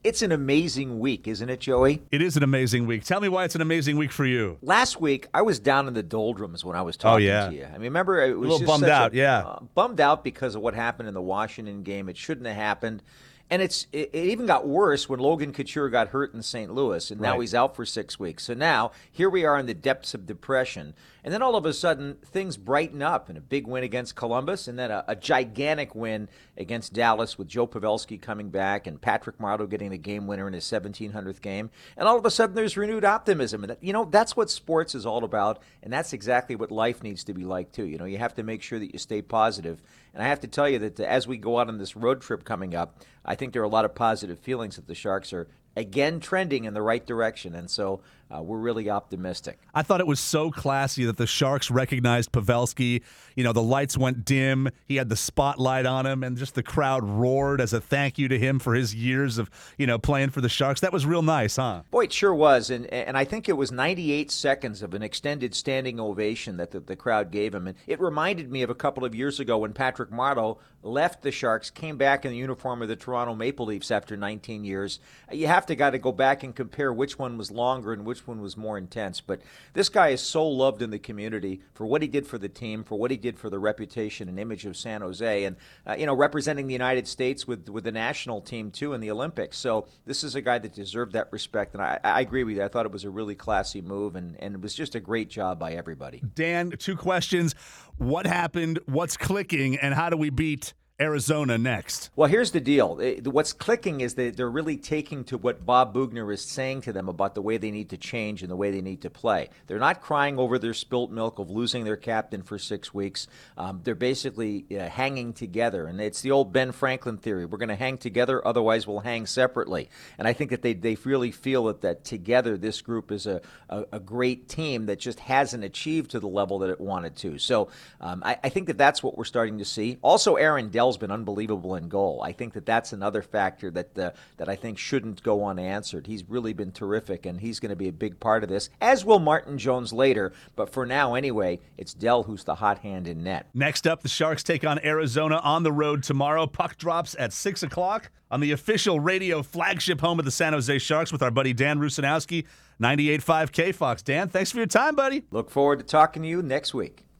It's an amazing week, isn't it, Joey? It is an amazing week. Tell me why it's an amazing week for you. Last week, I was down in the doldrums when I was Oh, talking yeah. to you. I mean, remember, it was little just bummed such out, yeah. bummed out because of what happened in the Washington game. It shouldn't have happened. And it even got worse when Logan Couture got hurt in St. Louis, and now Right. he's out for 6 weeks. So now, here we are in the depths of depression. And then all of a sudden, things brighten up in a big win against Columbus, and then a gigantic win against Dallas with Joe Pavelski coming back and Patrick Marleau getting the game winner in his 1700th game. And all of a sudden, there's renewed optimism. And, that's what sports is all about, and that's exactly what life needs to be like, too. You have to make sure that you stay positive. And I have to tell you that as we go out on this road trip coming up, I think there are a lot of positive feelings that the Sharks are again trending in the right direction, and so we're really optimistic. I thought it was so classy that the Sharks recognized Pavelski. The lights went dim. He had the spotlight on him, and just the crowd roared as a thank you to him for his years of, playing for the Sharks. That was real nice, huh? Boy, it sure was, and I think it was 98 seconds of an extended standing ovation that the crowd gave him, and it reminded me of a couple of years ago when Patrick Marleau left the Sharks, came back in the uniform of the Toronto Maple Leafs after 19 years. You have to go back and compare which one was longer and which one was more intense. But this guy is so loved in the community for what he did for the team, for what he did for the reputation and image of San Jose, and representing the United States with the national team too in the Olympics. So this is a guy that deserved that respect, and I agree with you. I thought it was a really classy move, and it was just a great job by everybody. Dan, 2 questions. What happened? What's clicking? And how do we beat Arizona next? Well, here's the deal. What's clicking is that they're really taking to what Bob Bugner is saying to them about the way they need to change and the way they need to play. They're not crying over their spilt milk of losing their captain for 6 weeks. They're basically hanging together. And it's the old Ben Franklin theory. We're going to hang together, otherwise we'll hang separately. And I think that they really feel that together this group is a great team that just hasn't achieved to the level that it wanted to. So I think that's what we're starting to see. Also, Aaron Dell's been unbelievable in goal. I think that's another factor that I think shouldn't go unanswered. He's really been terrific, and he's going to be a big part of this, as will Martin Jones later. But for now, anyway, it's Dell who's the hot hand in net. Next up, the Sharks take on Arizona on the road tomorrow. Puck drops at 6 o'clock on the official radio flagship home of the San Jose Sharks with our buddy Dan Rusanowski, 98.5 KFOX. Dan, thanks for your time, buddy. Look forward to talking to you next week.